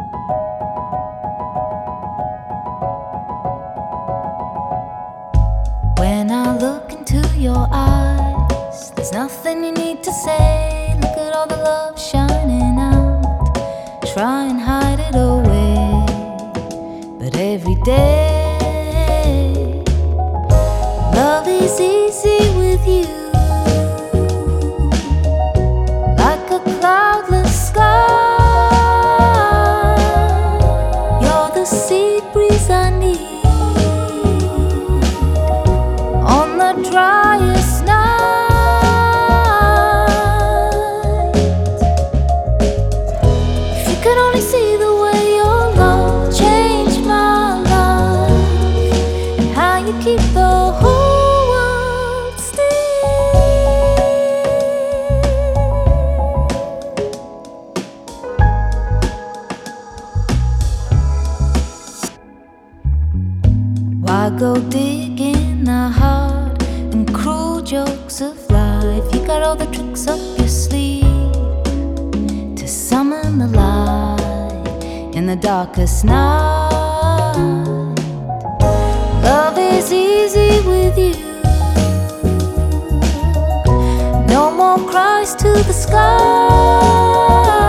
When I look into your eyes, there's nothing you need to say. Look at all the love shining out. Try and hide it away, but every day love is easy with you, like a cloudless sky. You're the sea breeze I need on the driest night. If you could only see the way your love changed my life, and how you keep the whole world still. Why go dig in the heart and cruel jokes of life? You got all the tricks up your sleeve to summon the light in the darkest night. Love is easy with you. No more cries to the sky.